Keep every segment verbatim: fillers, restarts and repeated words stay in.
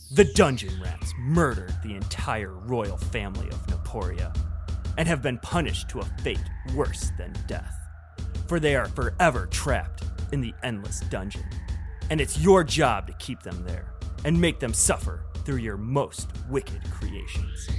The Dungeon Rats murdered the entire royal family of Naporia and have been punished to a fate worse than death, for they are forever trapped in the endless dungeon, and it's your job to keep them there and make them suffer through your most wicked creations.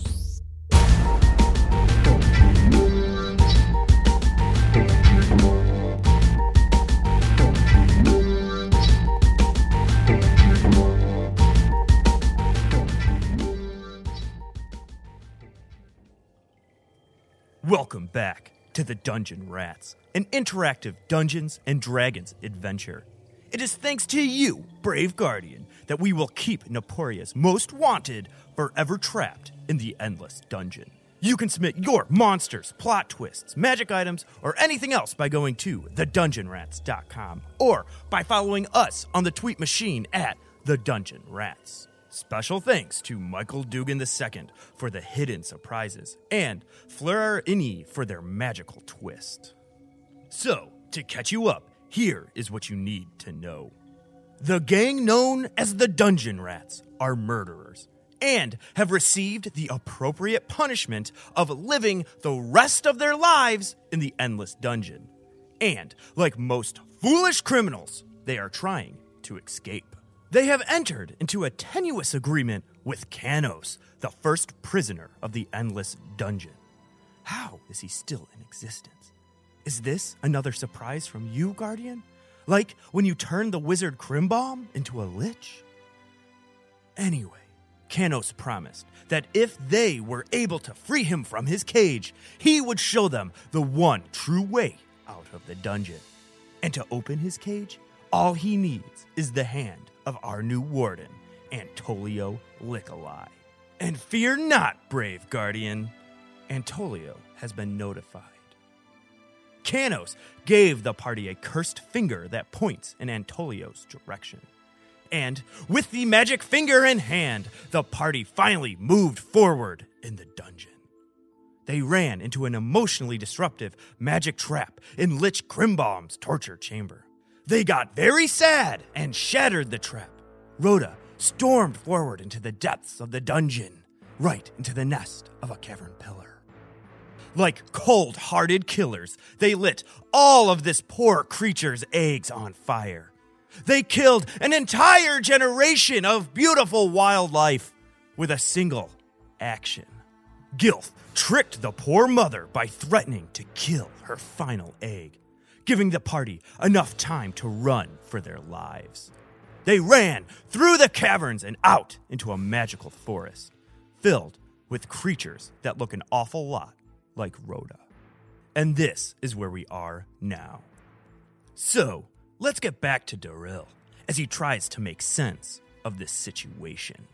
Welcome back to the Dungeon Rats, an interactive Dungeons and Dragons adventure. It is thanks to you, brave guardian, that we will keep Naporia's most wanted forever trapped in the endless dungeon. You can submit your monsters, plot twists, magic items, or anything else by going to the dungeon rats dot com or by following us on the tweet machine at the Dungeon Rats. Special thanks to Michael Dugan the Second for the hidden surprises and Fleur Inni for their magical twist. So, to catch you up, here is what you need to know. The gang known as the Dungeon Rats are murderers and have received the appropriate punishment of living the rest of their lives in the endless dungeon. And, like most foolish criminals, they are trying to escape. They have entered into a tenuous agreement with Kanos, the first prisoner of the endless dungeon. How is he still in existence? Is this another surprise from you, Guardian? Like when you turned the wizard Krimbomb into a lich? Anyway, Kanos promised that if they were able to free him from his cage, he would show them the one true way out of the dungeon. And to open his cage, all he needs is the hand of our new warden, Antolio Lickalai. And fear not, brave guardian. Antolio has been notified. Kanos gave the party a cursed finger that points in Antolio's direction. And with the magic finger in hand, the party finally moved forward in the dungeon. They ran into an emotionally disruptive magic trap in Lich Grimbomb's torture chamber. They got very sad and shattered the trap. Rhoda stormed forward into the depths of the dungeon, right into the nest of a cavern pillar. Like cold-hearted killers, they lit all of this poor creature's eggs on fire. They killed an entire generation of beautiful wildlife with a single action. Gilf tricked the poor mother by threatening to kill her final egg, giving the party enough time to run for their lives. They ran through the caverns and out into a magical forest, filled with creatures that look an awful lot like Rhoda. And this is where we are now. So, let's get back to Daryl as he tries to make sense of this situation.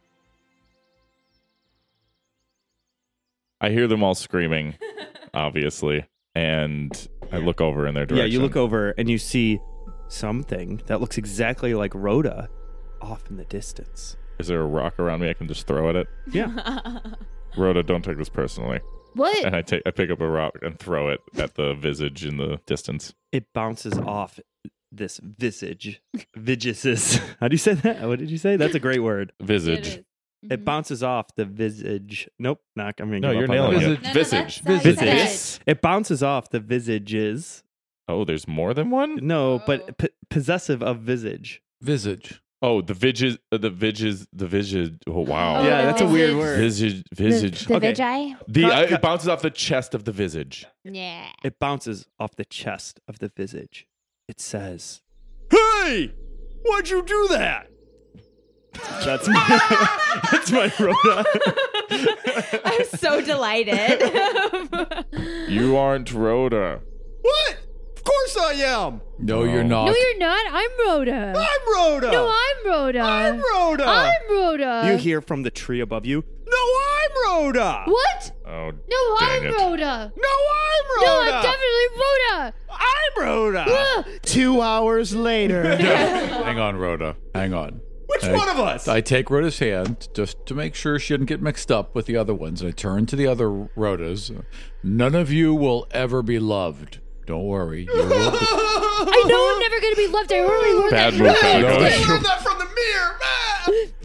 I hear them all screaming, obviously, and I look over in their direction. Yeah, you look over and you see something that looks exactly like Rhoda off in the distance. Is there a rock around me I can just throw at it? Yeah. Rhoda, don't take this personally. What? And I take I pick up a rock and throw it at the visage in the distance. It bounces off this visage. Vigises. How do you say that? What did you say? That's a great word. Visage. It, It mm-hmm. bounces off the visage. Nope, not. I'm gonna No, give you're up on nailing that. it. No, no, Visage. that's- that's Visage. good. It bounces off the visages. Oh, there's more than one? No, Oh. but p- possessive of visage. Visage. Oh, the viges, uh, the viges, the visage. Oh, wow. Oh, yeah, the that's a weird visage. word. Visage, The, visage. the Okay. vigi? The Cut, uh, cut. it bounces off the chest of the visage. Yeah. It bounces off the chest of the visage. It says, "Hey, why'd you do that?" That's my, that's my Rhoda. I'm so delighted. You aren't Rhoda. What? Of course I am. No, No. you're not. No, you're not. I'm Rhoda. I'm Rhoda. No, I'm Rhoda. I'm Rhoda. I'm Rhoda. You hear from the tree above you, "No, I'm Rhoda." What? Oh, No, dang I'm it. Rhoda. No, I'm No, Rhoda. I'm definitely Rhoda. I'm Rhoda. Ugh. Two hours later. Hang on, Rhoda. Hang on. Which I- one of us? I take Rhoda's hand just to make sure she didn't get mixed up with the other ones. I turn to the other Rhodas. None of you will ever be loved. Don't worry. You will be- I know I'm never going to be loved. I already learned Bad that. move, from bad the move. beginning. that from the mirror, man.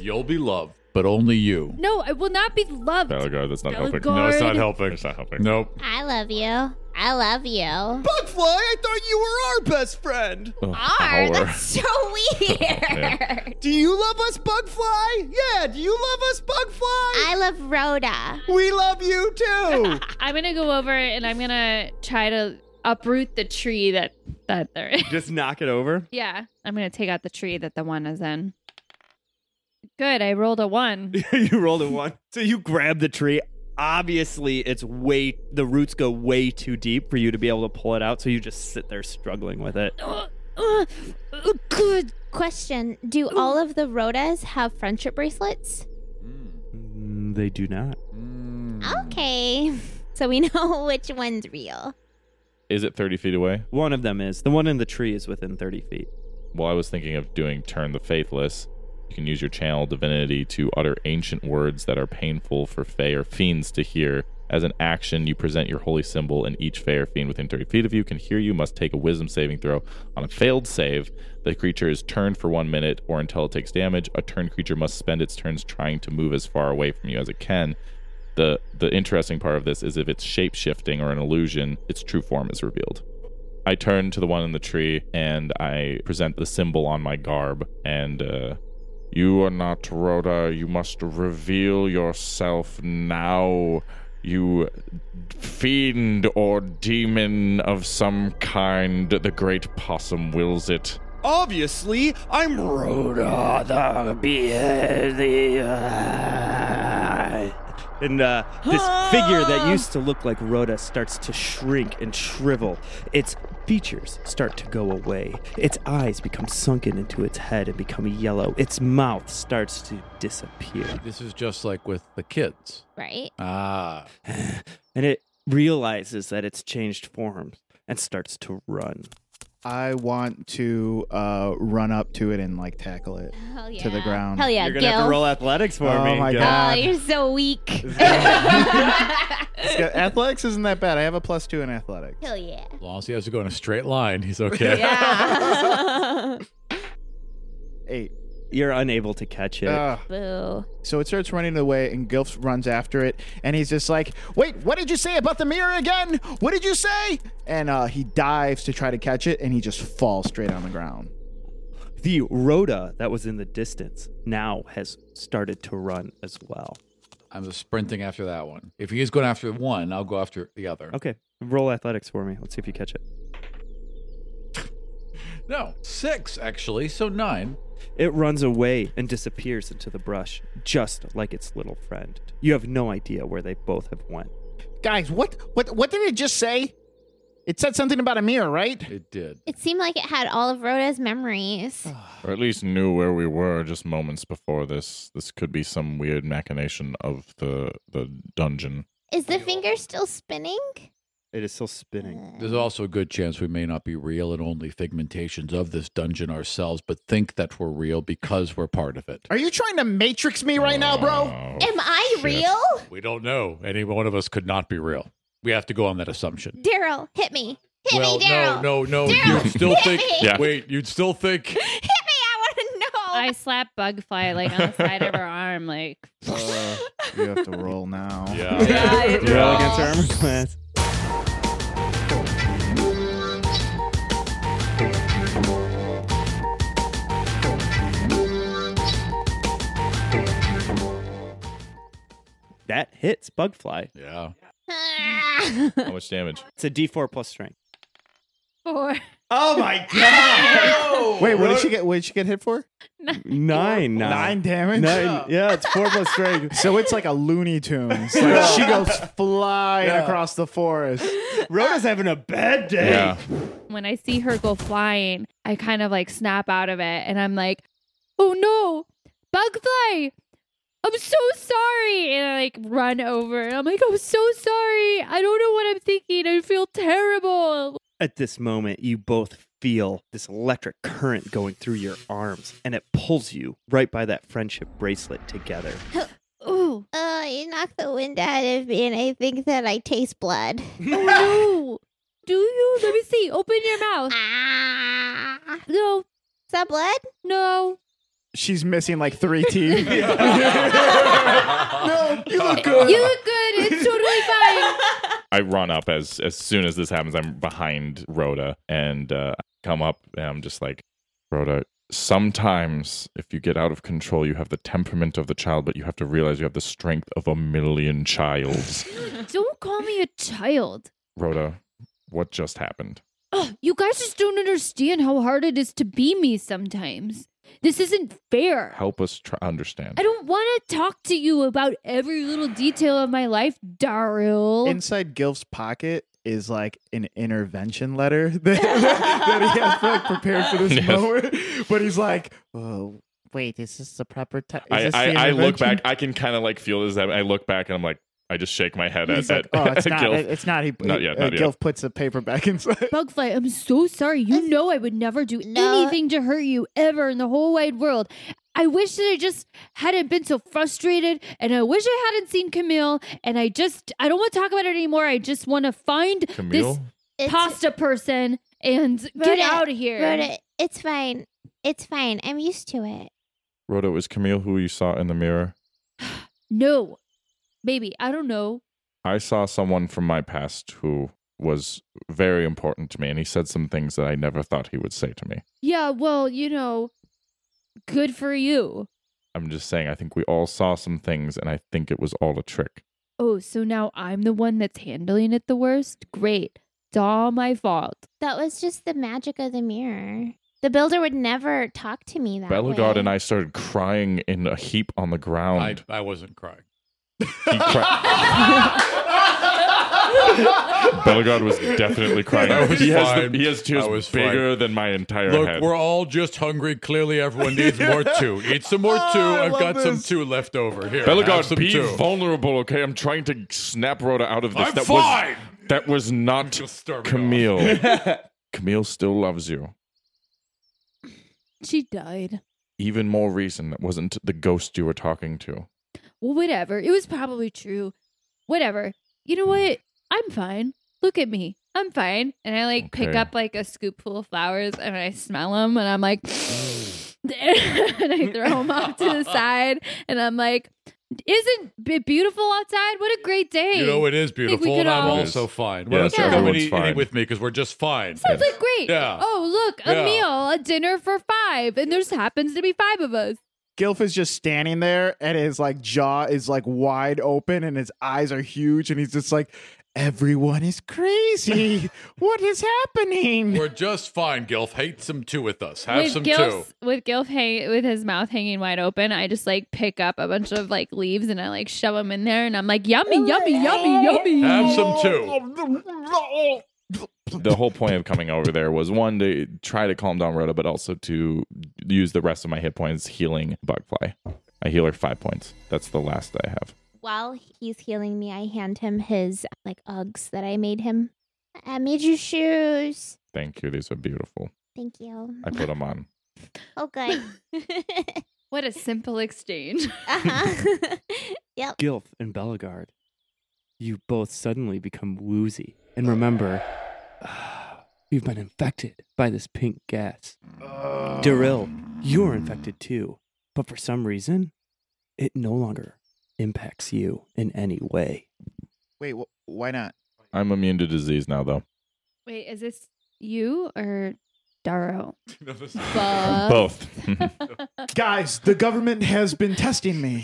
You'll be loved, but only you. No, I will not be loved. Bellegarde, that's not helping. Bellegarde. No, it's not helping. It's not helping. Nope. I love you. I love you. Bugfly, I thought you were our best friend. Oh, R, our. that's so weird. Do you love us, Bugfly? Yeah, do you love us, Bugfly? I love Rhoda. We love you too. I'm gonna go over and I'm gonna try to uproot the tree that that they're in. Just knock it over. Yeah, I'm gonna take out the tree that the one is in. Good, I rolled a one. You rolled a one. So you grab the tree. Obviously, it's way, the roots go way too deep for you to be able to pull it out. So you just sit there struggling with it. Uh, uh, uh, good. Question: do all of the Rhodas have friendship bracelets? Mm, they do not. Okay, so we know which one's real. Is it thirty feet away? One of them is. The one in the tree is within thirty feet. Well, I was thinking of doing Turn the Faithless. You can use your channel divinity to utter ancient words that are painful for Fae or fiends to hear. As an action, you present your holy symbol, and each Fae or fiend within thirty feet of you can hear you must take a wisdom saving throw. On a failed save, the creature is turned for one minute or until it takes damage. A turned creature must spend its turns trying to move as far away from you as it can. The the interesting part of this is if it's shape-shifting or an illusion, its true form is revealed. I turn to the one in the tree, and I present the symbol on my garb, and uh, you are not Rhoda. You must reveal yourself now. You fiend or demon of some kind. The great possum wills it. Obviously, I'm Rhoda the beard. And uh, this figure that used to look like Rhoda starts to shrink and shrivel. Its features start to go away. Its eyes become sunken into its head and become yellow. Its mouth starts to disappear. This is just like with the kids. Right? Ah. And it realizes that it's changed forms and starts to run. I want to uh, run up to it and like tackle it Hell yeah. to the ground. Hell yeah, You're going to Gil. have to roll athletics for Oh me. my Gil. God. Oh, you're so weak. It's got- athletics isn't that bad. I have a plus two in athletics. Hell yeah. As long as he has to go in a straight line, he's okay. Yeah. Eight. You're unable to catch it. Ugh. Boo. So it starts running away, and Gilf runs after it, and he's just like, wait, what did you say about the mirror again? What did you say? And uh, he dives to try to catch it, and he just falls straight on the ground. The Rhoda that was in the distance now has started to run as well. I'm just sprinting after that one. If he is going after one, I'll go after the other. Okay, roll athletics for me. Let's see if you catch it. No, six, actually, so nine. It runs away and disappears into the brush, just like its little friend. You have no idea where they both have went. Guys, what, what, what did it just say? It said something about a mirror, right? It did. It seemed like it had all of Rhoda's memories. Or at least knew where we were just moments before this. This could be some weird machination of the the dungeon. Is the finger still spinning? It is still spinning. There's also a good chance we may not be real and only figmentations of this dungeon ourselves, but think that we're real because we're part of it. Are you trying to matrix me right now, bro? Oh, Am I shit. real? We don't know. Any one of us could not be real. We have to go on that assumption. Daryl, hit me. Hit well, me, Daryl. no, no, no. Daryl, You'd still hit think. me. Yeah. Wait, you'd still think. Hit me, I want to know. I slap Bugfly like on the side of her arm, like. Uh, you have to roll now. Yeah. Yeah, it's Roll roll. against armor class. That hits Bugfly. Yeah. How much damage? It's a D four plus strength. Four. Oh my god! Wait, what did she get? What did she get hit for? Nine. Nine. Nine damage. Nine. Yeah, it's four plus strength. So it's like a Looney Tunes. Like she goes flying Yeah. across the forest. Rhoda's having a bad day. Yeah. When I see her go flying, I kind of like snap out of it and I'm like, oh no, Bugfly, I'm so sorry. And I like run over and I'm like, I'm so sorry. I don't know what I'm thinking. I feel terrible. At this moment, you both feel this electric current going through your arms, and it pulls you right by that friendship bracelet together. Oh, Uh, you knocked the wind out of me, and I think that I taste blood. oh no. Do you? Let me see. Open your mouth. Ah. No, Is that blood? no. she's missing like three teeth. No, you look good. You look good. It's totally fine. I run up as as soon as this happens. I'm behind Rhoda and uh, I come up and I'm just like, Rhoda, sometimes if you get out of control, you have the temperament of the child, but you have to realize you have the strength of a million childs. Don't call me a child. Rhoda, what just happened? Oh, you guys just don't understand how hard it is to be me sometimes. This isn't fair. Help us try understand. I don't want to talk to you about every little detail of my life, Daryl. Inside Gilf's pocket is like an intervention letter that, that he has like prepared for this Yes. moment. But he's like, oh, wait, is this the proper time? I, I, I look back. I can kind of like feel this. I look back and I'm like, I just shake my head He's at, like, at, oh, it's at not. Gilf. It's not. He, Not yet, uh, not yet. Gilf puts the paper back inside. Bugfly, I'm so sorry. You know I would never do No. anything to hurt you ever in the whole wide world. I wish that I just hadn't been so frustrated, and I wish I hadn't seen Camille, and I just, I don't want to talk about it anymore. I just want to find Camille? this It's- pasta person and get Rhoda, out of here. Rhoda, it's fine. It's fine. I'm used to it. Rhoda, was Camille who you saw in the mirror? No, baby, I don't know. I saw someone from my past who was very important to me, and he said some things that I never thought he would say to me. Yeah, well, you know, good for you. I'm just saying, I think we all saw some things, and I think it was all a trick. Oh, so now I'm the one that's handling it the worst? Great. It's all my fault. That was just the magic of the mirror. The builder would never talk to me that way. Belagard and I started crying in a heap on the I, ground. I wasn't crying. He cried. Belagard was definitely crying. I was he, has fine. the, he has tears I was bigger fine. than my entire Look, head. we're all just hungry. Clearly, everyone needs more too. Eat some more too. I I've love got some this. too left over. Here, have Belagard, some be too. vulnerable, okay? I'm trying to snap Rhoda out of this. I'm that fine. Was, that was not Just start me Camille. Camille still loves you. She died. Even more reason that wasn't the ghost you were talking to. Well, whatever. It was probably true. Whatever. You know what? I'm fine. Look at me. I'm fine. And I like pick Okay. up like a scoop full of flowers and I smell them and I'm like, and I throw them off to the side and I'm like, isn't it beautiful outside? What a great day. You know, it is we beautiful, could and I'm all- also fine. Yes, Why don't you come and everyone's eat, fine. eat with me because we're just fine. Sounds like great. Yeah. Oh, look, a Yeah. meal, a dinner for five. And there's happens to be five of us. Gilf is just standing there, and his like jaw is like wide open, and his eyes are huge, and he's just like, "Everyone is crazy. What is happening?" We're just fine, Gilf. Hate some too with us. Have with some Gilf, too. with Gilf hang, with his mouth hanging wide open, I just like pick up a bunch of like leaves and I like shove them in there, and I'm like, yummy, yummy, yummy, yummy. Have some too. The whole point of coming over there was one, to try to calm down Rhoda, but also to use the rest of my hit points healing Bugfly. I heal her five points. That's the last I have. While he's healing me, I hand him his like Uggs that I made him. I made you shoes. Thank you. These are beautiful. Thank you. I put them on. Oh, good. What a simple exchange. uh-huh. Yep. Gilf and Belagard, you both suddenly become woozy. And remember, you've been infected by this pink gas. Daryl, you're infected too. But for some reason, it no longer impacts you in any way. Wait, wh- why not? I'm immune to disease now, though. Wait, is this you or Darrow? Both. Guys, the government has been testing me.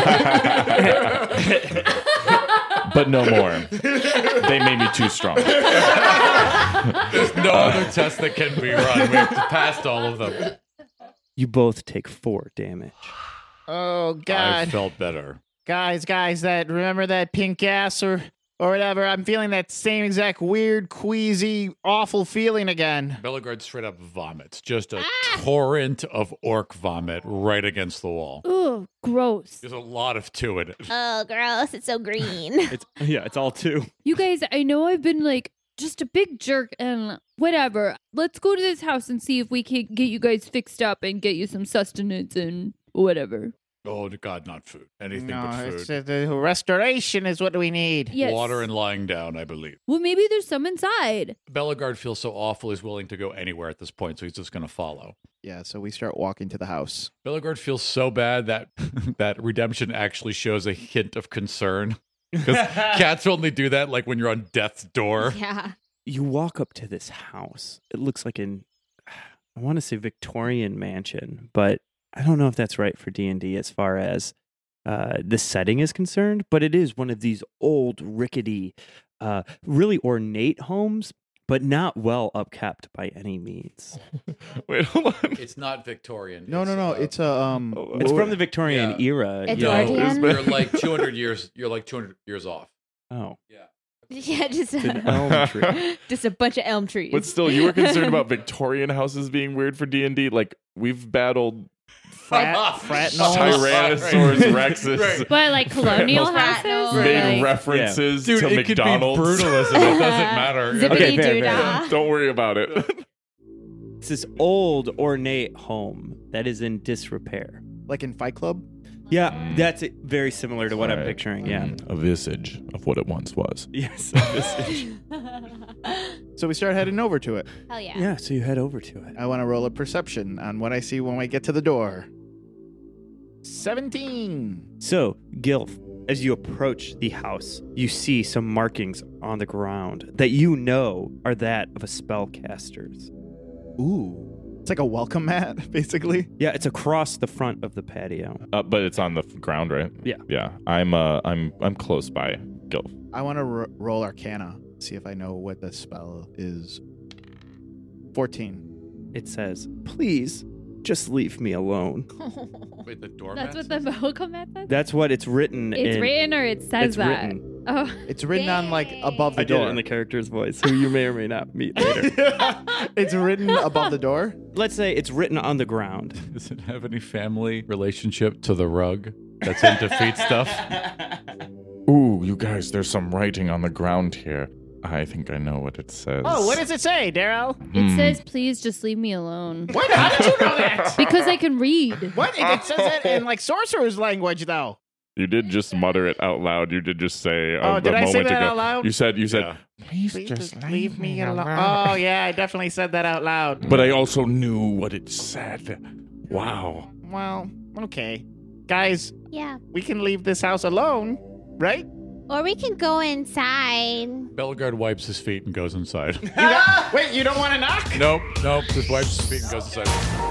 But no more. They made me too strong. There's no other test that can be run. We've passed all of them. You both take four damage. Oh I God, felt better. guys, guys, that remember that pink gas or or whatever? I'm feeling that same exact weird, queasy, awful feeling again. Belagard straight up vomits. Just a torrent of orc vomit right against the wall. Ugh, gross. There's a lot of two in it. Oh, gross. It's so green. It's yeah, it's all two. You guys, I know I've been like just a big jerk and whatever. Let's go to this house and see if we can get you guys fixed up and get you some sustenance and whatever. Oh, God, not food. Anything No, but it's, food. uh, the restoration is what we need. Yes. Water and lying down, I believe. Well, maybe there's some inside. Bellegarde feels so awful he's willing to go anywhere at this point, so he's just going to follow. Yeah, so we start walking to the house. Bellegarde feels so bad that that redemption actually shows a hint of concern. Because cats only do that like when you're on death's door. Yeah. You walk up to this house. It looks like an, I want to say Victorian mansion, but I don't know if that's right for D and D as far as uh, the setting is concerned. But it is one of these old, rickety, uh, really ornate homes, but not well upkept by any means. Wait, hold on. It's not Victorian. No, no, no. uh, It's a um. It's from the Victorian Yeah. era. It's you know. Edwardian? You're like two hundred years. You're like two hundred years off. Oh, Yeah, just it's an elm tree. just a bunch of elm trees. But still, you were concerned about Victorian houses being weird for D and D. Like, we've battled Frat, frat knolls. Tyrannosaurus Rexes. Right. But like colonial Frat houses? knoll. Made Like- references Dude, to it could be McDonald's. brutalism. It doesn't matter. Zippity Okay, fair, doo fair. dah. Don't worry about it. It's this old, ornate home that is in disrepair. Like in Fight Club. Yeah, Mm. that's it, very similar to what I'm Right. picturing. Yeah. A visage of what it once was. Yes. this is- So we start heading over to it. Hell yeah. yeah, so you head over to it. I want to roll a perception on what I see when we get to the door. seventeen. So, Gilf, as you approach the house, you see some markings on the ground that you know are that of a spellcaster's. Ooh. It's like a welcome mat, basically. Yeah, it's across the front of the patio. Uh, but it's on the f- ground, right? Yeah. Yeah. I'm uh I'm I'm close by. Go. I want to r- roll Arcana, see if I know what the spell is. fourteen. It says, "Please, just leave me alone." Wait, the doormat. That's what the welcome mat says? That's what it's written It's in. written or it says It's that? written. Oh. It's written on like above the I did door. it in the character's voice, who you may or may not meet later. It's written above the door. Let's say it's written on the ground. Does it have any family relationship to the rug that's in defeat stuff? Ooh, you guys, there's some writing on the ground here. I think I know what it says. Oh, what does it say, Daryl? It Hmm. says, please just leave me alone. What? How did you know that? Because I can read. What? It, it says it in like sorcerer's language, though. You did just mutter it out loud. You did just say a, Oh, did a I say moment that ago. out loud? You said you said Yeah. please, Please just just leave me alone. Oh, yeah, I definitely said that out loud. But I also knew what it said. Wow. Well, okay. Guys, Yeah. we can leave this house alone, right? Or we can go inside. Bellegarde wipes his feet and goes inside. You got, wait, you don't want to knock? nope, nope. Just wipes his feet and goes inside.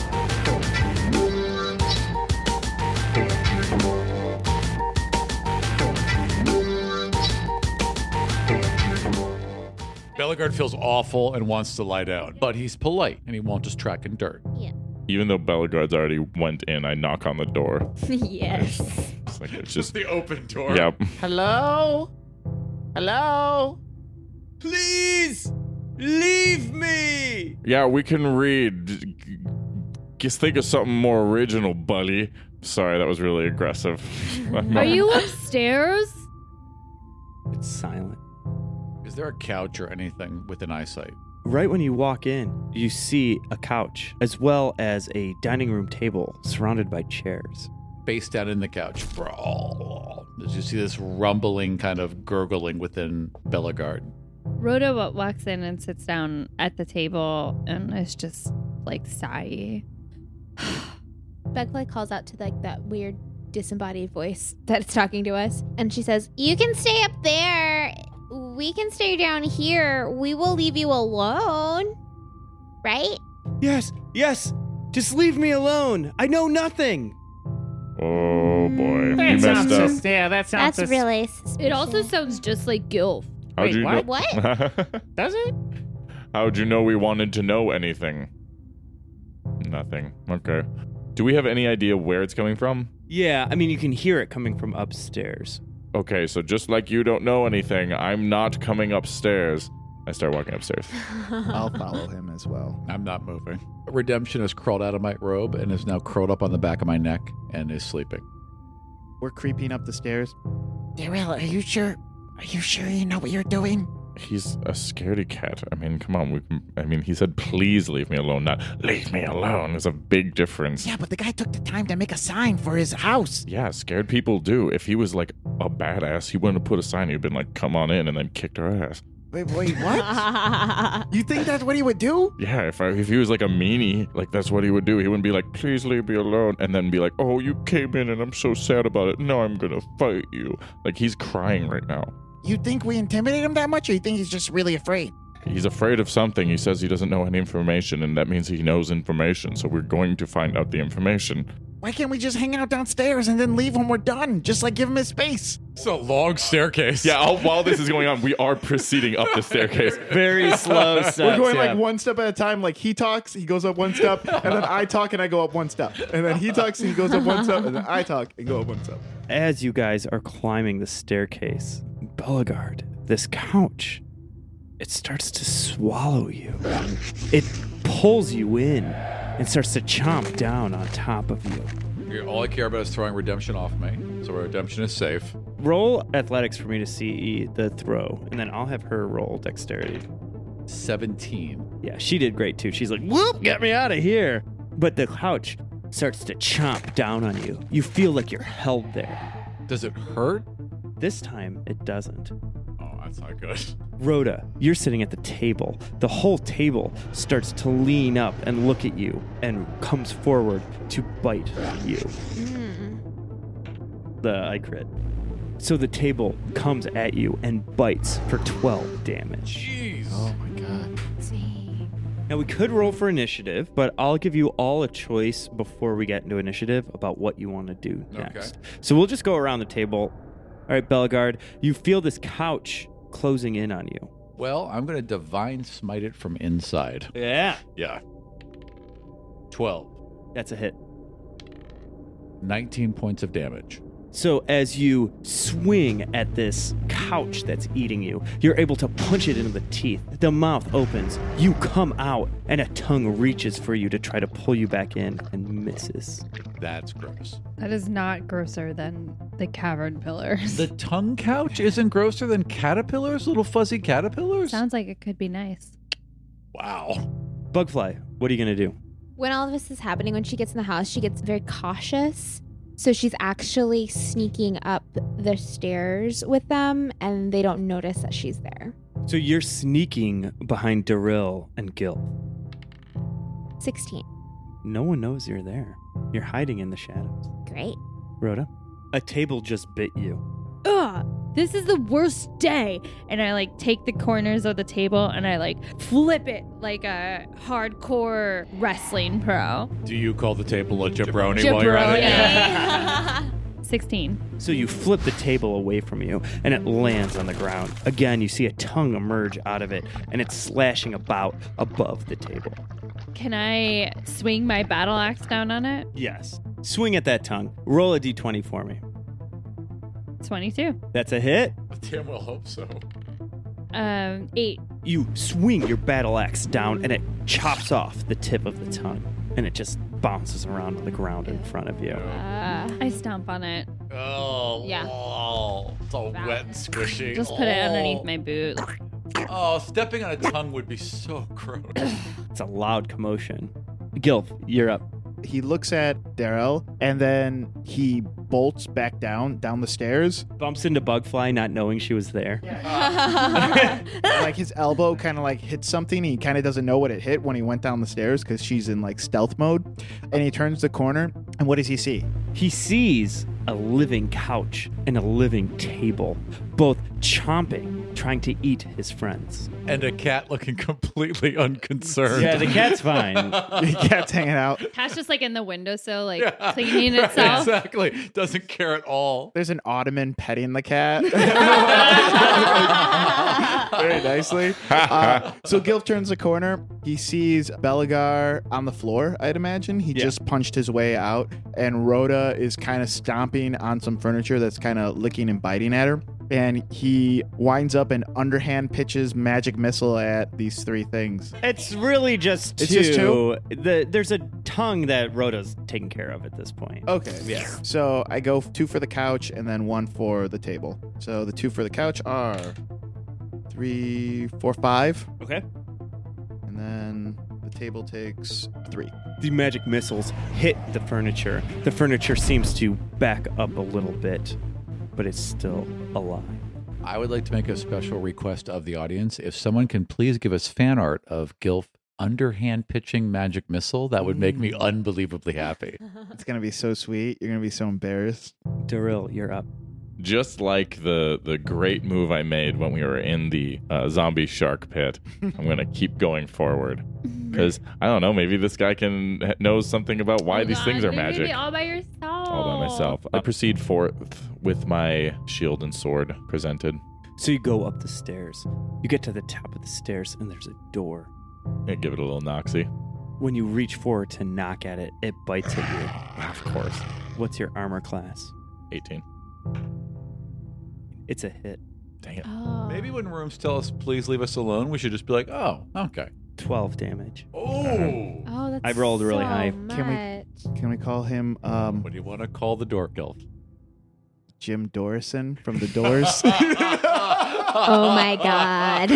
Bellegarde feels awful and wants to lie down, but he's polite and he won't just track in dirt. Even though Bellegarde's already went in, I knock on the door. Yes. It's like it's just the open door. yeah. Hello? Hello? Please, leave me. Yeah, we can read. Just think of something more original, buddy. Sorry, that was really aggressive. Are you upstairs? It's silent. Is there a couch or anything within eyesight? Right when you walk in, you see a couch as well as a dining room table surrounded by chairs. Face down in the couch. As you see this rumbling kind of gurgling within Bellegarde. Rhoda wa- walks in and sits down at the table and is just like sighing. Beckley calls out to like that weird disembodied voice that's talking to us, and she says, "You can stay up there. We can stay down here. We will leave you alone, right?" Yes, yes. Just leave me alone. I know nothing. Oh boy, you That messed sounds up. sus- yeah, that sounds That's sus- really suspicious. It also sounds just like Gilf. How'd Wait, you what? know? Does it? How'd you know we wanted to know anything? Nothing. Okay. Do we have any idea where it's coming from? Yeah, I mean, you can hear it coming from upstairs. Okay, so just like you don't know anything, I'm not coming upstairs. I start walking upstairs. I'll follow him as well. I'm not moving. Redemption has crawled out of my robe and is now curled up on the back of my neck and is sleeping. We're creeping up the stairs. Daryl, are you sure? Are you sure you know what you're doing? He's a scaredy cat. I mean, come on. We can, I mean, he said, please leave me alone, not leave me alone. There's a big difference. Yeah, but the guy took the time to make a sign for his house. Yeah, scared people do. If he was like a badass, he wouldn't have put a sign. He'd been like, come on in, and then kicked our ass. Wait, wait, what? You think that's what he would do? Yeah, if I, if he was like a meanie, like that's what he would do. He wouldn't be like, please leave me alone, and then be like, oh, you came in and I'm so sad about it. Now I'm gonna fight you. Like he's crying right now. You think we intimidate him that much, or you think he's just really afraid? He's afraid of something. He says he doesn't know any information, and that means he knows information. So we're going to find out the information. Why can't we just hang out downstairs and then leave when we're done? Just like give him his space. It's a long staircase. Yeah, I'll, while this is going on, we are proceeding up the staircase. Very slow steps. We're going yeah. like one step at a time. Like he talks, he goes up one step, and then I talk and I go up one step. And then he talks and he goes up one step, and then I talk and go up one step. As you guys are climbing the staircase, Bellegarde, this couch, it starts to swallow you. It pulls you in and starts to chomp down on top of you. Here, all I care about is throwing redemption off me, so redemption is safe. Roll athletics for me to see the throw, and then I'll have her roll dexterity. seventeen. Yeah, she did great too. She's like, whoop, get me out of here. But the couch starts to chomp down on you. You feel like you're held there. Does it hurt? This time, it doesn't. Oh, that's not good. Rhoda, you're sitting at the table. The whole table starts to lean up and look at you and comes forward to bite you. The I crit. So the table comes at you and bites for twelve damage. Jeez. Oh my god. Now we could roll for initiative, but I'll give you all a choice before we get into initiative about what you want to do next. Okay. So we'll just go around the table. All right, Bellegarde, you feel this couch closing in on you. Well, I'm going to divine smite it from inside. Yeah. Yeah. twelve. That's a hit. nineteen points of damage. So as you swing at this couch that's eating you, you're able to punch it into the teeth. The mouth opens. You come out, and a tongue reaches for you to try to pull you back in and misses. That's gross. That is not grosser than the cavern pillars. The tongue couch isn't grosser than caterpillars? Little fuzzy caterpillars? Sounds like it could be nice. Wow. Bugfly, what are you going to do? When all of this is happening, when she gets in the house, she gets very cautious. So she's actually sneaking up the stairs with them, and they don't notice that she's there. So you're sneaking behind Daryl and Gil. sixteen. No one knows you're there. You're hiding in the shadows. Great. Rhoda, a table just bit you. Ugh, this is the worst day. And I like take the corners of the table and I like flip it like a hardcore wrestling pro. Do you call the table a jabroni, while you're at it? Jabroni. sixteen. So you flip the table away from you, and it lands on the ground. Again, you see a tongue emerge out of it, and it's slashing about above the table. Can I swing my battle axe down on it? Yes. Swing at that tongue. Roll a d twenty for me. twenty-two. That's a hit. Damn well hope so. Um, eight. You swing your battle axe down, and it chops off the tip of the tongue, and it just bounces around on the ground in front of you. Uh, I stomp on it. Oh, Yeah. oh, it's all wet and squishy. Just put it Oh. underneath my boot. Oh, stepping on a tongue would be so gross. It's a loud commotion. Gilf, you're up. He looks at Daryl, and then he bolts back down down the stairs. Bumps into Bugfly, not knowing she was there. Like his elbow kind of like hits something. He kind of doesn't know what it hit when he went down the stairs because she's in like stealth mode. And he turns the corner, and what does he see? He sees a living couch and a living table, both chomping, trying to eat his friends. And a cat looking completely unconcerned. Yeah, the cat's fine. The cat's hanging out. Cat's just like in the windowsill, like cleaning itself. Exactly. Doesn't care at all. There's an ottoman petting the cat. Very nicely. Uh, so Gilf turns the corner. He sees Bellegarde on the floor, I'd imagine. He Yeah. just punched his way out. And Rhoda is kind of stomping on some furniture that's kind of licking and biting at her. And he winds up and underhand pitches magic missile at these three things. It's really just two. It's just two? The, there's a tongue that Rhoda's taking care of at this point. Okay. Yeah. So I go two for the couch and then one for the table. So the two for the couch are three, four, five. Okay. And then the table takes three. The magic missiles hit the furniture. The furniture seems to back up a little bit, but it's still alive. I would like to make a special request of the audience. If someone can please give us fan art of Gilf underhand pitching magic missile, that would make me unbelievably happy. It's going to be so sweet. You're going to be so embarrassed. Daryl, you're up. Just like the the great move I made when we were in the uh, zombie shark pit, I'm gonna keep going forward because I don't know. Maybe this guy can knows something about why Hold these on, things are maybe magic. All by yourself. All by myself. I proceed forth with my shield and sword presented. So you go up the stairs. You get to the top of the stairs, and there's a door. And give it a little noxy. When you reach forward to knock at it, it bites at you. Of course. What's your armor class? eighteen. It's a hit. Dang it. Oh. Maybe when rooms tell us, please leave us alone, we should just be like, oh, okay. twelve damage. Oh. Oh, that's I rolled really so high. Can we- much. Can we call him um, What do you want to call the door, Gilf? Jim Dorison from The Doors? Oh my god.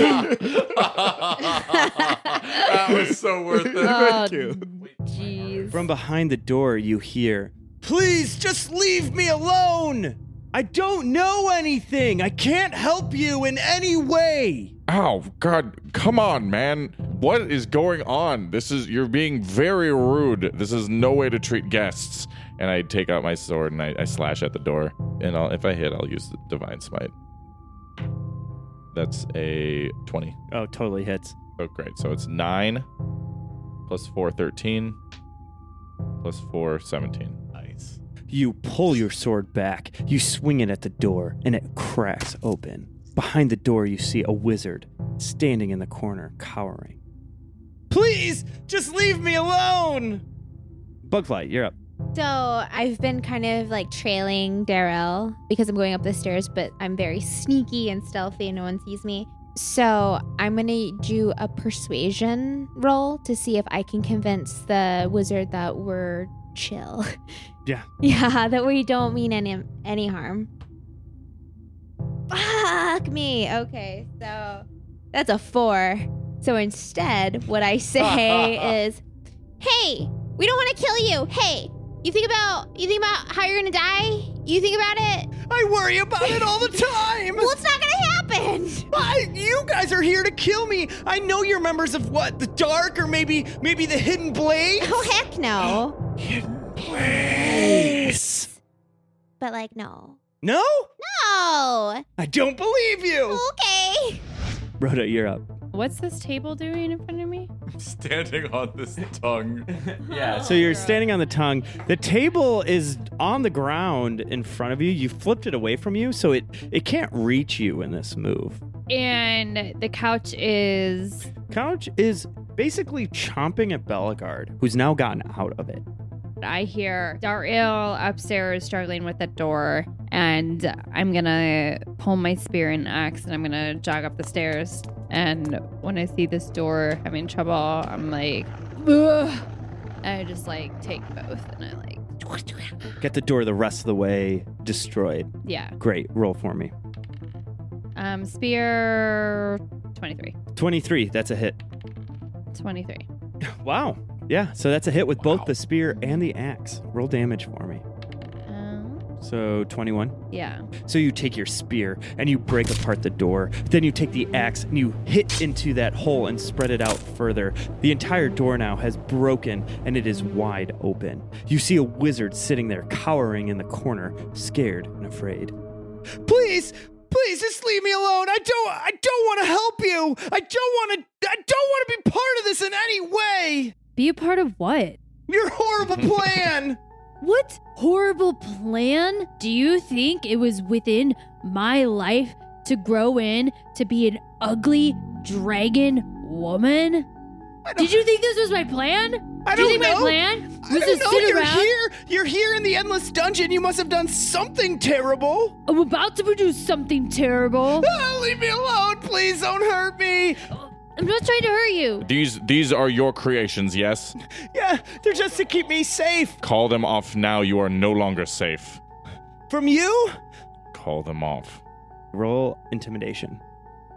That was so worth it. Oh, you. jeez. From behind the door, you hear, "Please just leave me alone! I don't know anything! I can't help you in any way!" Ow, God, come on, man. What is going on? This is, you're being very rude. This is no way to treat guests. And I take out my sword and I, I slash at the door. And I'll, if I hit, I'll use the Divine Smite. That's a twenty. Oh, totally hits. Oh, great. So it's nine plus four, thirteen, plus four, seventeen. Nice. You pull your sword back, you swing it at the door, and it cracks open. Behind the door, you see a wizard standing in the corner, cowering. "Please, just leave me alone!" Bugfly, you're up. So I've been kind of like trailing Darrell because I'm going up the stairs, but I'm very sneaky and stealthy and no one sees me. So I'm going to do a persuasion roll to see if I can convince the wizard that we're chill. Yeah. Yeah, that we don't mean any any harm. Fuck me. Okay, so that's a four. So instead, what I say is, "Hey, we don't want to kill you. Hey, you think about you think about how you're gonna die? You think about it? I worry about it all the time. Well, it's not gonna happen." I, you guys are here to kill me. I know you're members of what? The Dark, or maybe maybe the Hidden Blade? Oh heck no. Place. But like no. No? No. I don't believe you. Okay. Rhoda, you're up. What's this table doing in front of me? Standing on this tongue. Yeah, so you're standing on the tongue. The table is on the ground in front of you. You flipped it away from you, so it, it can't reach you in this move. And the couch is. Couch is basically chomping at Bellegarde, who's now gotten out of it. I hear Daril upstairs struggling with the door, and I'm gonna pull my spear and axe, and I'm gonna jog up the stairs. And when I see this door having trouble, I'm like, ugh. And I just like take both, and I like, Get the door the rest of the way destroyed. yeah. Great, roll for me. Um, spear twenty-three. twenty-three, that's a hit. twenty-three. Wow. Yeah, so that's a hit with both the spear and the axe. Roll damage for me. Um, So twenty-one. yeah. So you take your spear and you break apart the door. Then you take the axe and you hit into that hole and spread it out further. The entire door now has broken and it is wide open. You see a wizard sitting there cowering in the corner, scared and afraid. Please, please just leave me alone. I don't I don't want to help you. I don't want to I don't want to be part of this in any way. Be a part of what? Your horrible plan. What horrible plan? Do you think it was within my life to grow in to be an ugly dragon woman? Did you think this was my plan? I Do you don't think know. my plan I was don't to know. sit You're around? here. You're here in the endless dungeon. You must have done something terrible. I'm about to produce something terrible. Ah, leave me alone. Please don't hurt me. I'm not trying to hurt you. These these are your creations, yes? Yeah, they're just to keep me safe. Call them off now. You are no longer safe. From you? Call them off. Roll intimidation.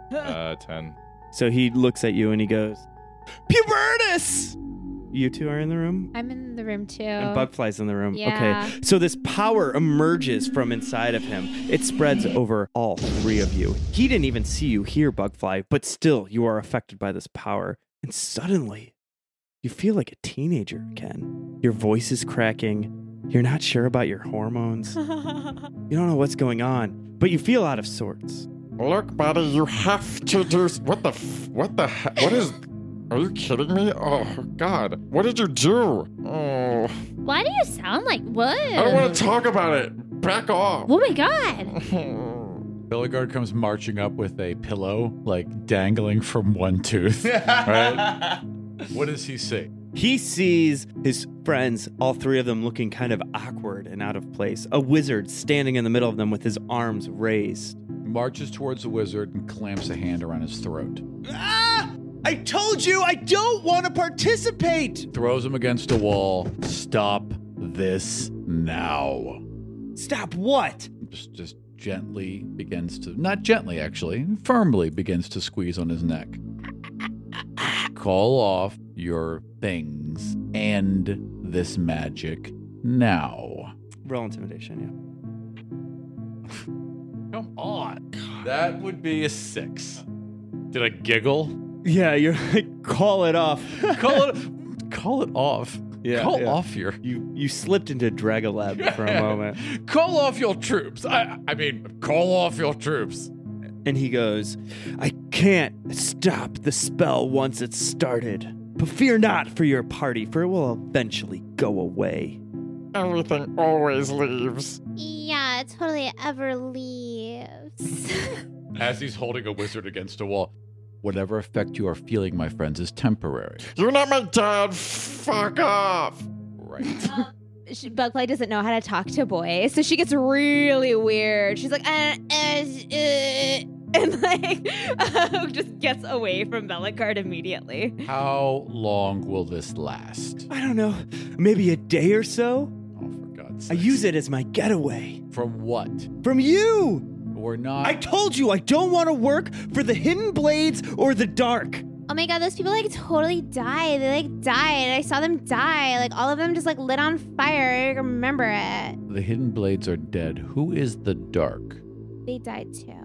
Uh, ten. So he looks at you and he goes, Pubertus! you two are in the room? I'm in the room too. And Bugfly's in the room. Yeah. Okay. So this power emerges from inside of him. It spreads over all three of you. He didn't even see you here, Bugfly, but still you are affected by this power. And suddenly, you feel like a teenager again. Your voice is cracking. You're not sure about your hormones. You don't know what's going on, but you feel out of sorts. Look, buddy, you have to do. What the? F- what the? He- what is? Are you kidding me? Oh God! What did you do? Oh, Why do you sound like what? I don't want to talk about it. Back off. Oh my god. Bellegarde comes marching up with a pillow, like dangling from one tooth. Right? What does he say? He sees his friends, all three of them looking kind of awkward and out of place. A wizard standing in the middle of them with his arms raised. Marches towards the wizard and clamps a hand around his throat. Ah! I told you I don't want to participate! Throws him against a wall. Stop this now. Stop what? Just, just gently begins to, not gently actually, firmly begins to squeeze on his neck. Call off your things and this magic now. Roll intimidation, yeah. Come on. That would be a six. Did I giggle? Yeah, you're like, call it off. Call it call it off. Yeah, call yeah. off your You you slipped into Dragolab for a moment. Call off your troops. I I mean, call off your troops. And he goes, I can't stop the spell once it's started. But fear not for your party, for it will eventually go away. Everything always leaves. Yeah, it totally ever leaves. As he's holding a wizard against a wall. Whatever effect you are feeling, my friends, is temporary. You're not my dad. Fuck off. Right. she, Bugfly doesn't know how to talk to boys, so she gets really weird. She's like, uh, uh, uh, and like, uh, just gets away from Bellegarde immediately. How long will this last? I don't know, maybe a day or so? Oh, for God's I sake. use it as my getaway. From what? From you! We're not. I told you I don't want to work for the Hidden Blades or the Dark. Oh my god, those people like totally died. They like died. I saw them die. Like all of them just like lit on fire. I remember it. The Hidden Blades are dead. Who is the Dark? They died too.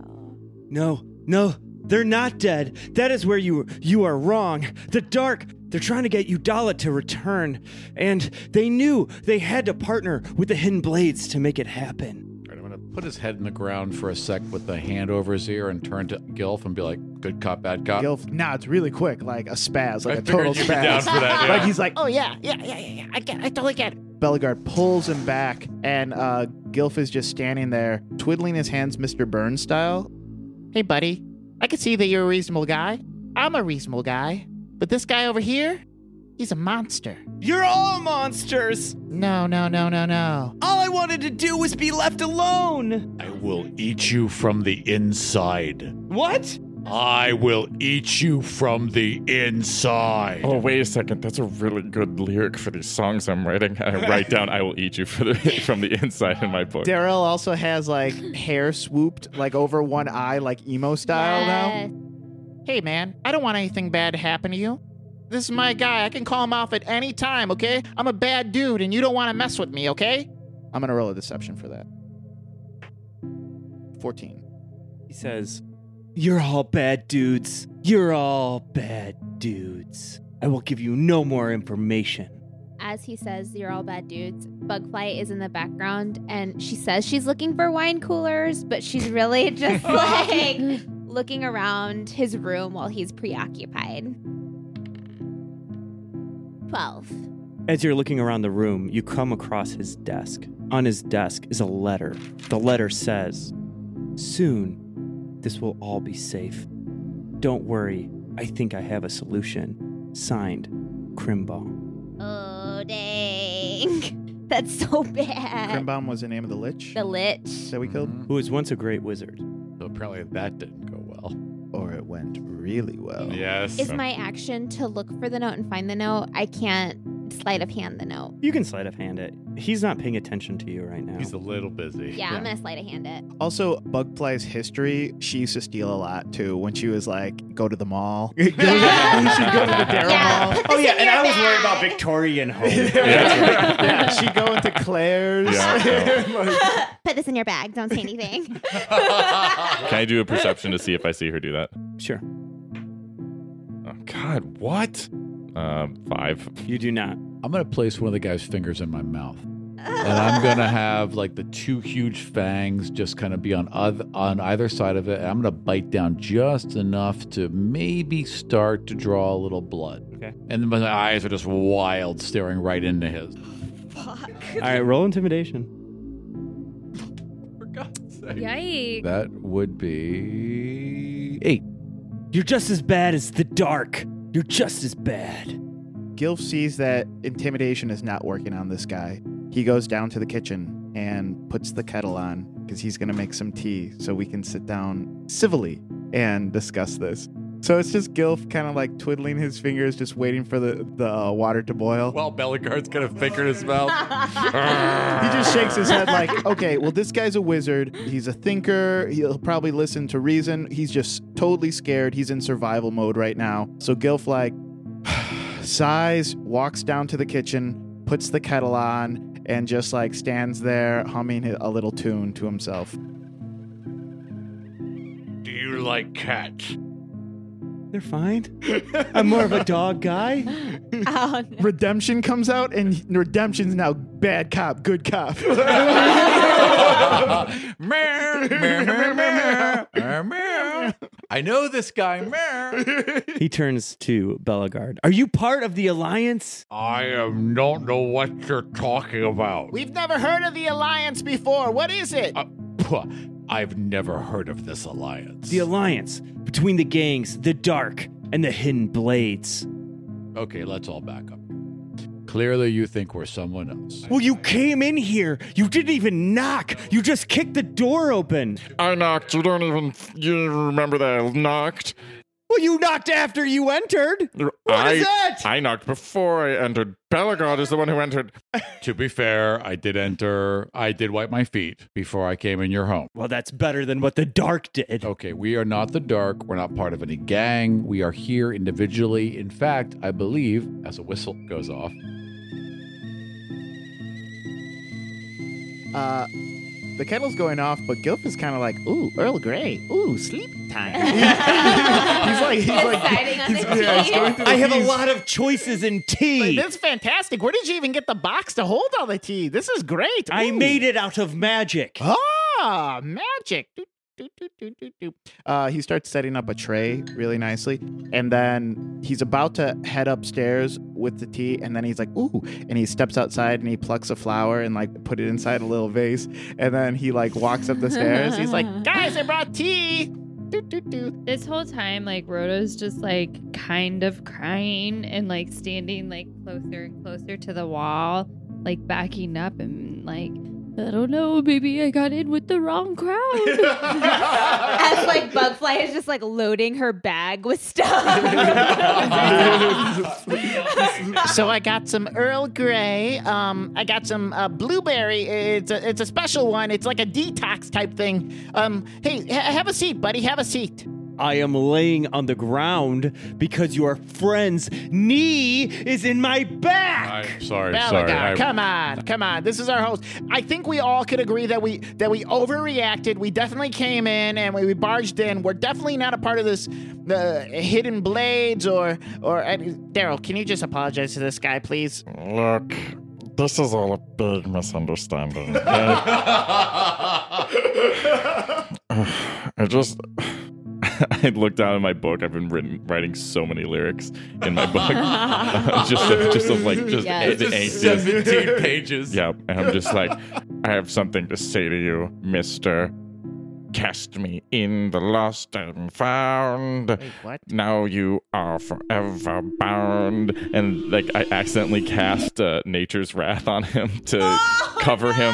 No, no, they're not dead. That is where you you are wrong. The Dark, they're trying to get Udala to return. And they knew they had to partner with the Hidden Blades to make it happen. All right, I'm going to put his head in the ground for a sec with the hand over his ear and turn to Gilf and be like, good cop, bad cop. Gilf nods really quick, like a spaz, like I a total figured you'd be spaz. down for that, yeah. Like he's like, Oh, yeah, yeah, yeah, yeah, yeah. I get I totally get it. Bellegarde pulls him back, and uh, Gilf is just standing there, twiddling his hands Mister Burns style. Hey, buddy. I can see that you're a reasonable guy. I'm a reasonable guy. But this guy over here, he's a monster. You're all monsters! No, no, no, no, no. All I wanted to do was be left alone! I will eat you from the inside. What? I will eat you from the inside. Oh, wait a second. That's a really good lyric for these songs I'm writing. I write down, I will eat you for the, from the inside in my book. Darrell also has like hair swooped like over one eye, like emo style Yes. now. Hey, man, I don't want anything bad to happen to you. This is my guy. I can call him off at any time, okay? I'm a bad dude, and you don't want to mess with me, okay? I'm gonna roll a deception for that. fourteen. He says, you're all bad dudes. You're all bad dudes. I will give you no more information. As he says, you're all bad dudes, Bugfly is in the background, and she says she's looking for wine coolers, but she's really just like looking around his room while he's preoccupied. twelve. As you're looking around the room, you come across his desk. On his desk is a letter. The letter says, soon, this will all be safe. Don't worry, I think I have a solution. Signed, Crimbaum. Oh, dang. That's so bad. Crimbaum was the name of the lich The lich. that we killed, Who was once a great wizard. So apparently that didn't go well. or it went really well. Yes. Is my action to look for the note and find the note? I can't sleight of hand the note. You can sleight of hand it. He's not paying attention to you right now. He's a little busy. Yeah, I'm gonna sleight of hand it. Also, Bugfly's history, she used to steal a lot too when she was like, go to the mall. She'd go to the Darrow Yeah, Mall. put Oh this yeah, in and your I was bag. worried about Victorian home. Yeah, she'd go into Claire's. Yeah, Like, Put this in your bag. Don't say anything. Can I do a perception to see if I see her do that? Sure. Oh, God, what? Uh, five. You do not. I'm going to place one of the guy's fingers in my mouth. And I'm going to have like the two huge fangs just kind of be on, other, on either side of it. And I'm going to bite down just enough to maybe start to draw a little blood. Okay. And then my eyes are just wild, staring right into his. All right, roll intimidation. For God's sake. Yikes. That would be eight. You're just as bad as the dark. You're just as bad. Gilf sees that intimidation is not working on this guy. He goes down to the kitchen and puts the kettle on because he's going to make some tea so we can sit down civilly and discuss this. So it's just Gilf kind of like twiddling his fingers, just waiting for the, the uh, water to boil. While Bellegarde's got a finger in his mouth. He just shakes his head like, okay, well, this guy's a wizard. He's a thinker. He'll probably listen to reason. He's just totally scared. He's in survival mode right now. So Gilf like sighs, walks down to the kitchen, puts the kettle on, and just like stands there humming a little tune to himself. Do you like cats? They're fine. I'm more of a dog guy. Oh, no. Redemption comes out, and Redemption's now bad cop, good cop. I know this guy. He turns to Bellegarde. Are you part of the Alliance? I um, don't know what you're talking about. We've never heard of the Alliance before. What is it? Uh, puh, I've never heard of this alliance. The Alliance between the gangs, the Dark, and the Hidden Blades. Okay, let's all back up. Clearly, you think we're someone else. Well, you came in here. You didn't even knock. You just kicked the door open. I knocked. You don't even. You don't even remember that I knocked. Well, you knocked after you entered. What I, is that? I knocked before I entered. Bellegarde is the one who entered. To be fair, I did enter. I did wipe my feet before I came in your home. Well, that's better than what the Dark did. Okay, we are not the Dark. We're not part of any gang. We are here individually. In fact, I believe, as a whistle goes off, Uh, the kettle's going off, but Gilf is kind of like, ooh, Earl Grey. Ooh, sleep time. he's like, he's like, Deciding on he's, the yeah, he's tea. going through the I have a keys. lot of choices in Like, tea. this is fantastic. Where did you even get the box to hold all the tea? This is great. I Ooh. made it out of magic. Ah, magic. Do, do, do, do, do, do. Uh, he starts setting up a tray really nicely, and then he's about to head upstairs with the tea, and then he's like, ooh, and he steps outside and he plucks a flower and like put it inside a little vase, and then he like walks up the stairs. He's like, Guys, I brought tea. Do, do, do. This whole time, like, Rhoda's just, like, kind of crying and, like, standing, like, closer and closer to the wall, like, backing up and, like, I don't know, maybe I got in with the wrong crowd. As like Bugfly is just like loading her bag with stuff. So I got some Earl Grey. Um, I got some uh, blueberry. It's a, it's a special one. It's like a detox type thing. Um, hey, ha- have a seat, buddy. Have a seat. I am laying on the ground because your friend's knee is in my back. I'm sorry, Bellegarde, sorry. I- come on, come on. This is our host. I think we all could agree that we that we overreacted. We definitely came in and we, we barged in. We're definitely not a part of this uh, Hidden Blades or or uh, Daryl. Can you just apologize to this guy, please? Look, this is all a big misunderstanding. Okay? I just. I looked down in my book. I've been written, writing so many lyrics in my book. just, of, just of like, just Yes. the Just angst. seventeen pages. Yeah, and I'm just like, I have something to say to you, mister. Cast me in the lost and found. Wait, what? Now you are forever bound. And like, I accidentally cast uh, Nature's Wrath on him to Oh, cover him. no!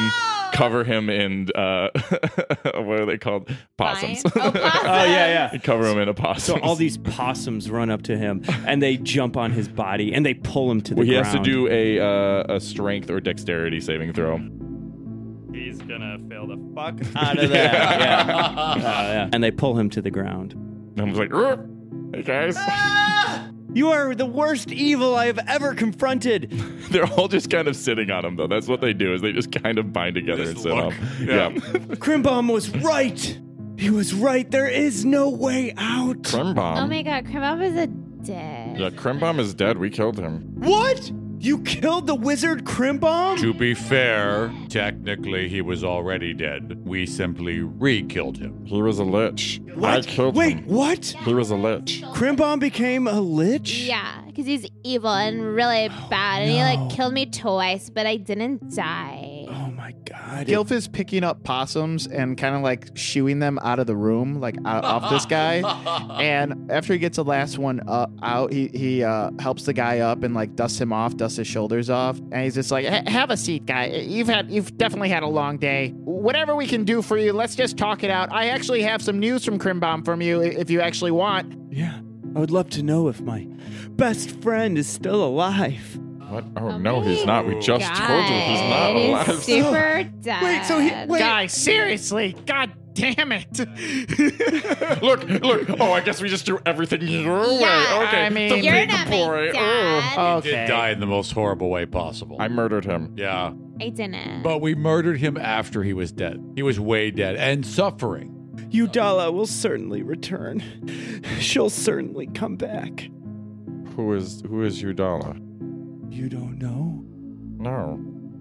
cover him in uh, what are they called? Possums. Fine. Oh, possums. Oh, yeah, yeah. Cover him in a possum. So all these possums run up to him, and they jump on his body, and they pull him to the Well, he ground. has to do a uh, a strength or dexterity saving throw. He's gonna fail the fuck out of that. yeah. Uh, yeah. And they pull him to the ground. And I was like, "Ugh. Hey guys. You are the worst evil I have ever confronted. They're all just kind of sitting on him, though. That's what they do, is they just kind of bind together Just and sit look. on him. Yeah. Krimbom was right. He was right. There is no way out. Krimbom. Oh my god, Krimbom is a dick. Yeah, Krimbom is dead. We killed him. What? You killed the wizard Krimbom? To be fair, technically he was already dead. We simply re-killed him. He was a lich. What? I killed Wait, him. what? He was a lich. Krimbom became a lich? Yeah, because he's evil and really bad, and he no. like killed me twice, but I didn't die. Oh my god. Gilf is picking up possums and kind of like shooing them out of the room, like out, off this guy. And after he gets the last one uh, out, he he uh, helps the guy up and like dusts him off, dusts his shoulders off, and he's just like, "Ha- "Have a seat, guy. You've had you've definitely had a long day. Whatever we can do for you, let's just talk it out. I actually have some news from Krimbom from you, i- if you actually want." Yeah. I would love to know if my best friend is still alive. What? Oh, no, he's not. We just God, told you he's not alive. He's super dead. Wait, so he wait. Guy, seriously, god damn it. Look, look. Oh, I guess we just threw everything your way. Yeah, Okay. I mean- the You're big not my boy. dad. Oh. He did die in the most horrible way possible. I murdered him. yeah. I didn't. But we murdered him after he was dead. He was way dead and suffering. Udala will certainly return. She'll certainly come back. Who is who is Udala? You don't know? No.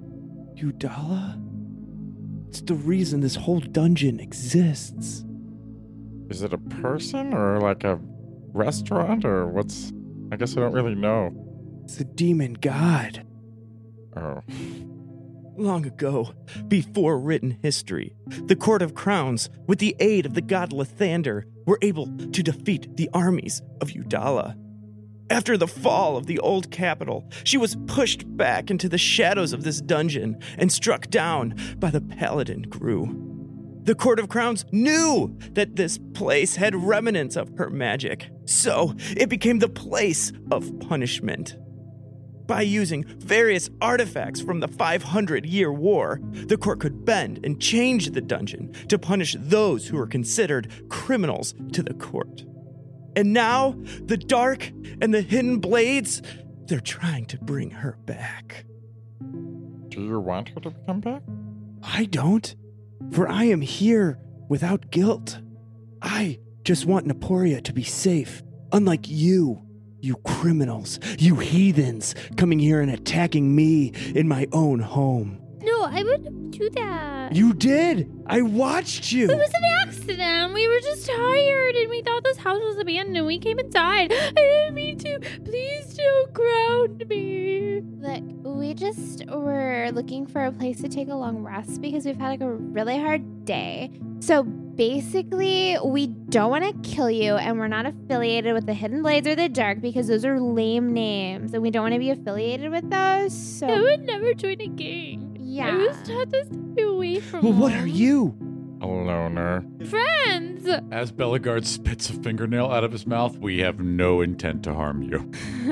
Udala? It's the reason this whole dungeon exists. Is it a person or like a restaurant or what's? I guess I don't really know. It's a demon god. Oh. Long ago, before written history, the Court of Crowns, with the aid of the god Lathander, were able to defeat the armies of Udala. After the fall of the old capital, she was pushed back into the shadows of this dungeon and struck down by the paladin Gru. The Court of Crowns knew that this place had remnants of her magic, so it became the place of punishment. By using various artifacts from the five hundred year war, the court could bend and change the dungeon to punish those who were considered criminals to the court. And now, the Dark and the Hidden Blades, they're trying to bring her back. Do you want her to come back? I don't, for I am here without guilt. I just want Naporia to be safe, unlike you. You criminals, you heathens, coming here and attacking me in my own home. No, I wouldn't do that. You did! I watched you! It was an accident. We were just tired and we thought this house was abandoned and we came inside. I didn't mean to. Please don't ground me. Look, we just were looking for a place to take a long rest because we've had like a really hard day. So basically, we don't want to kill you, and we're not affiliated with the Hidden Blades or the Dark because those are lame names, and we don't want to be affiliated with those. So I would never join a gang. yeah, I was taught to stay away from Well, what all. are you? A loner. Friends. As Bellegarde spits a fingernail out of his mouth, we have no intent to harm you.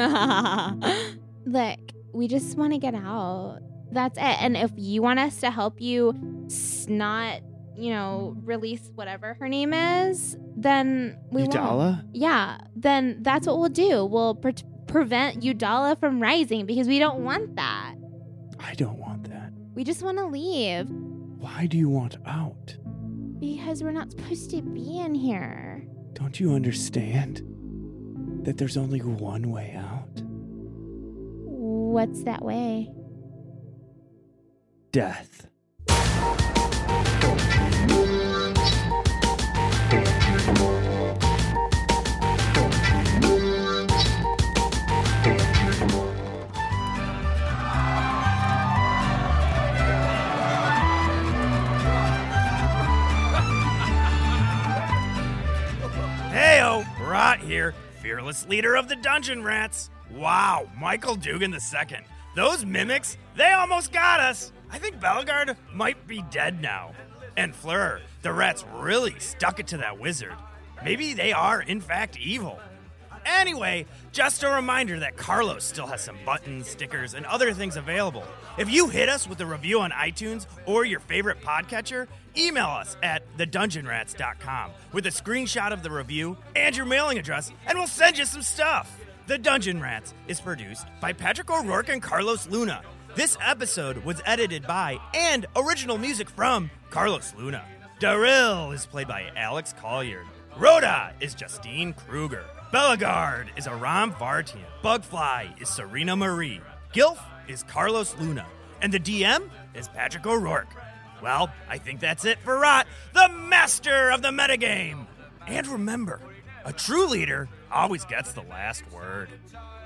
Look, we just want to get out. That's it. And if you want us to help you s- not, you know, release whatever her name is, then we won't. Udala? Yeah, then that's what we'll do. We'll pre- prevent Udala from rising because we don't want that. I don't want that. We just want to leave Why do you want out? because we're not supposed to be in here. Don't you understand that there's only one way out? What's that way? Death. Heyo, Rot here, fearless leader of the Dungeon Rats. Wow, Michael Dugan the Second. Those mimics, they almost got us. I think Bellegarde might be dead now. And Fleur, the rats really stuck it to that wizard. Maybe they are, in fact, evil. Anyway, just a reminder that Carlos still has some buttons, stickers, and other things available. If you hit us with a review on iTunes or your favorite podcatcher, email us at the dungeon rats dot com with a screenshot of the review and your mailing address, and we'll send you some stuff. The Dungeon Rats is produced by Patrick O'Rourke and Carlos Luna. This episode was edited by and original music from Carlos Luna. Daryl is played by Alex Colliard. Rhoda is Justine Kruger. Bellegarde is Aram Vartian. Bugfly is Serena Marie. Gilf is Carlos Luna. And the D M is Patrick O'Rourke. Well, I think that's it for Rot, the master of the metagame. And remember, a true leader always gets the last word.